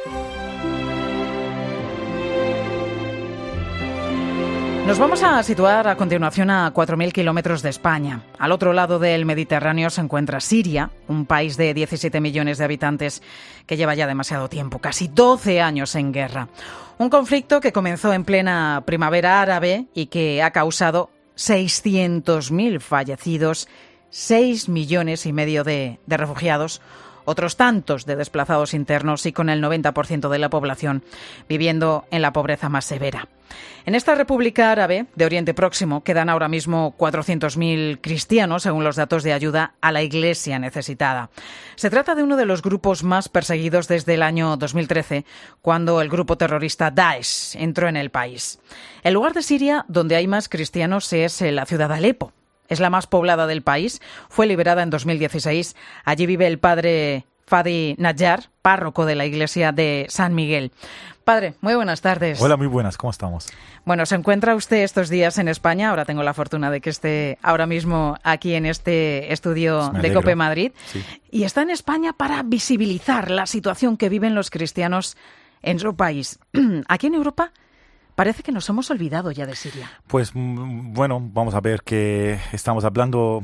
Nos vamos a situar a continuación a 4.000 kilómetros de España. Al otro lado del Mediterráneo se encuentra Siria, un país de 17 millones de habitantes que lleva ya demasiado tiempo, casi 12 años en guerra. Un conflicto que comenzó en plena primavera árabe y que ha causado 600.000 fallecidos, 6,5 millones de refugiados, otros tantos de desplazados internos y con el 90% de la población viviendo en la pobreza más severa. En esta República Árabe de Oriente Próximo quedan ahora mismo 400.000 cristianos, según los datos de ayuda a la Iglesia necesitada. Se trata de uno de los grupos más perseguidos desde el año 2013, cuando el grupo terrorista Daesh entró en el país. El lugar de Siria donde hay más cristianos es la ciudad de Alepo. Es la más poblada del país, fue liberada en 2016. Allí vive el padre Fadi Najjar, párroco de la iglesia de San Miguel. Padre, muy buenas tardes. Hola, muy buenas, ¿cómo estamos? Bueno, se encuentra usted estos días en España. Ahora tengo la fortuna de que esté ahora mismo aquí en este estudio de COPE Madrid. Sí. Y está en España para visibilizar la situación que viven los cristianos en su país. Aquí en Europa parece que nos hemos olvidado ya de Siria. Pues bueno, vamos a ver que estamos hablando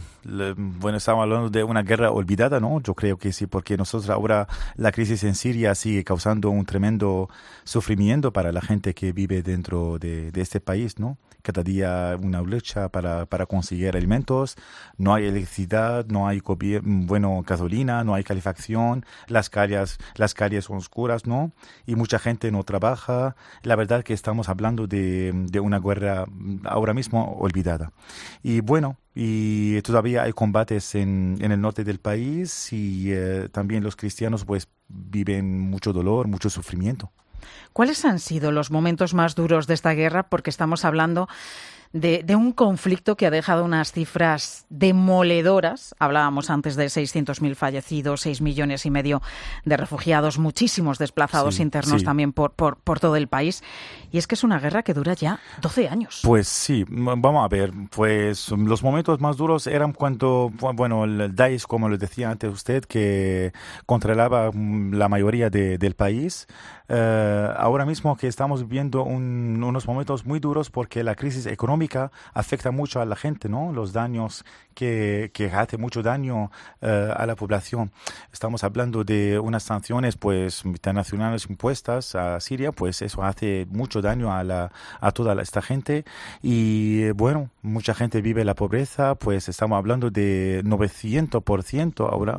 de una guerra olvidada, ¿no? Yo creo que sí, porque nosotros ahora la crisis en Siria sigue causando un tremendo sufrimiento para la gente que vive dentro de este país, ¿no? Cada día una lucha para conseguir alimentos, no hay electricidad, no hay gasolina, no hay calefacción, las calles son oscuras, ¿no? Y mucha gente no trabaja. La verdad que estamos hablando de una guerra ahora mismo olvidada. Y bueno, y todavía hay combates en el norte del país y también los cristianos pues viven mucho dolor, mucho sufrimiento. ¿Cuáles han sido los momentos más duros de esta guerra? Porque estamos hablando de un conflicto que ha dejado unas cifras demoledoras. Hablábamos antes de 600.000 fallecidos, 6,5 millones de refugiados, muchísimos desplazados internos también por todo el país. Y es que es una guerra que dura ya 12 años. Pues sí, vamos a ver, pues los momentos más duros eran cuando, el Daesh, como lo decía antes usted, que controlaba la mayoría del país. Ahora mismo que estamos viviendo unos momentos muy duros porque la crisis económica afecta mucho a la gente, ¿no? Los daños que hace mucho daño a la población. Estamos hablando de unas sanciones pues internacionales impuestas a Siria, pues eso hace mucho daño a toda esta gente y bueno, mucha gente vive la pobreza, pues estamos hablando de 900% ahora,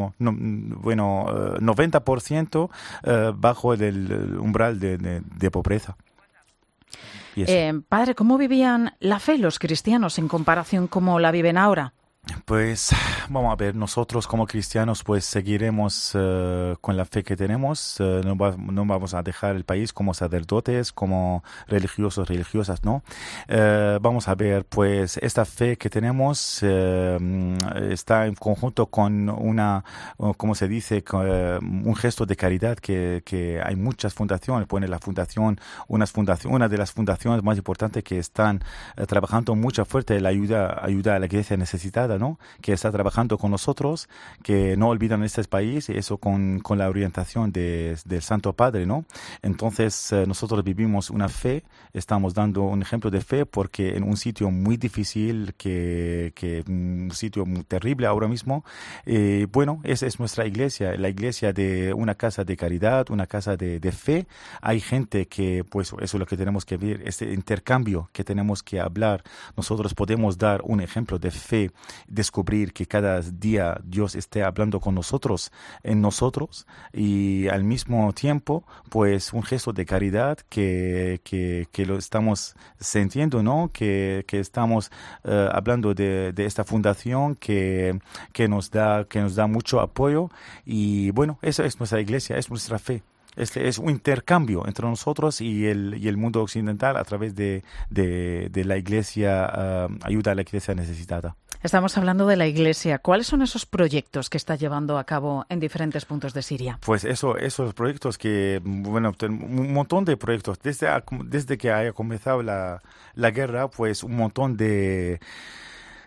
90% bajo el umbral de pobreza. Padre, ¿cómo vivían la fe los cristianos en comparación cómo la viven ahora? Pues vamos a ver, nosotros como cristianos pues seguiremos con la fe que tenemos, no vamos a dejar el país como sacerdotes, como religiosos, religiosas, ¿no? Vamos a ver, pues esta fe que tenemos está en conjunto con ¿cómo se dice? Un gesto de caridad que hay muchas fundaciones, pone la fundación, una de las fundaciones más importantes que están trabajando mucho fuerte la ayuda a la iglesia necesitada, ¿no? Que está trabajando con nosotros, que no olvidan este país, y eso con la orientación del Santo Padre, ¿no? Entonces nosotros vivimos una fe, estamos dando un ejemplo de fe porque en un sitio muy difícil, un sitio muy terrible ahora mismo, esa es nuestra iglesia, la iglesia de una casa de caridad, una casa de fe. Hay gente que, pues eso es lo que tenemos que ver, este intercambio que tenemos que hablar. Nosotros podemos dar un ejemplo de fe, descubrir que cada día Dios esté hablando con nosotros, en nosotros, y al mismo tiempo, pues un gesto de caridad que lo estamos sintiendo, ¿no? Que estamos hablando de esta fundación que nos da mucho apoyo y bueno, esa es nuestra iglesia, es nuestra fe. Es un intercambio entre nosotros y el mundo occidental a través de la iglesia, ayuda a la iglesia necesitada. Estamos hablando de la Iglesia. ¿Cuáles son esos proyectos que está llevando a cabo en diferentes puntos de Siria? Pues esos proyectos un montón de proyectos. Desde que haya comenzado la guerra, pues un montón de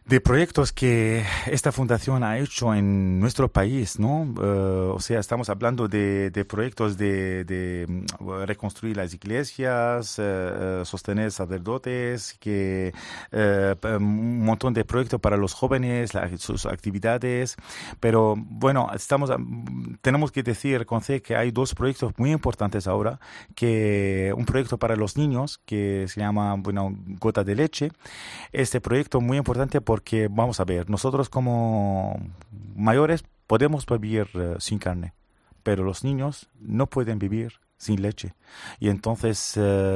de proyectos que esta fundación ha hecho en nuestro país, ¿no? O sea, estamos hablando de proyectos de reconstruir las iglesias, sostener sacerdotes, un montón de proyectos para los jóvenes, sus actividades. Pero bueno, tenemos que reconocer que hay dos proyectos muy importantes ahora, un proyecto para los niños que se llama, Gota de Leche. Este proyecto muy importante porque, vamos a ver, nosotros como mayores podemos vivir sin carne, pero los niños no pueden vivir sin leche. Y entonces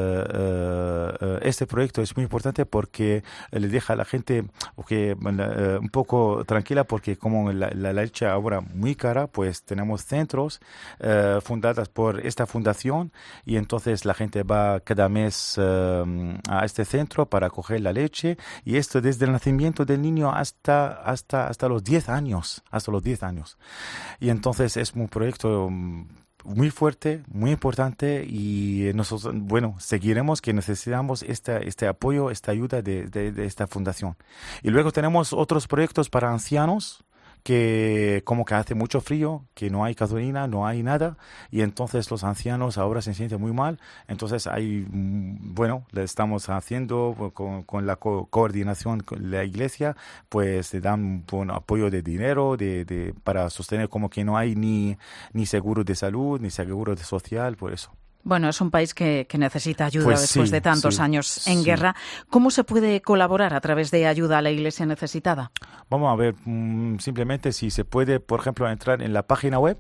este proyecto es muy importante porque le deja a la gente un poco tranquila, porque como la leche ahora muy cara, pues tenemos centros fundados por esta fundación, y entonces la gente va cada mes a este centro para coger la leche, y esto desde el nacimiento del niño hasta los 10 años, Y entonces es un proyecto muy fuerte, muy importante, y nosotros, seguiremos que necesitamos este apoyo, esta ayuda de esta fundación. Y luego tenemos otros proyectos para ancianos, que como que hace mucho frío, que no hay gasolina, no hay nada, y entonces los ancianos ahora se sienten muy mal. Entonces le estamos haciendo con la coordinación con la iglesia, pues le dan apoyo de dinero para sostener, como que no hay ni seguro de salud, ni seguro de social, por eso. Bueno, es un país que necesita ayuda pues después de tantos años en guerra. ¿Cómo se puede colaborar a través de ayuda a la iglesia necesitada? Vamos a ver, simplemente si se puede, por ejemplo, entrar en la página web.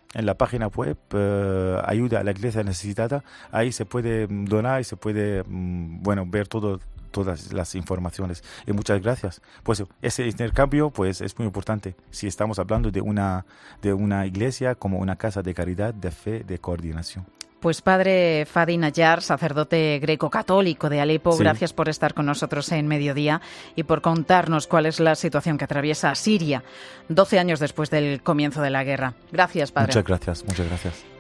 Ayuda a la iglesia necesitada. Ahí se puede donar y se puede ver todas las informaciones. Y muchas gracias. Pues ese intercambio pues es muy importante si estamos hablando de una iglesia como una casa de caridad, de fe, de coordinación. Pues padre Fadi Nayar, sacerdote greco-católico de Alepo, gracias por estar con nosotros en Mediodía y por contarnos cuál es la situación que atraviesa Siria 12 años después del comienzo de la guerra. Gracias, padre. Muchas gracias.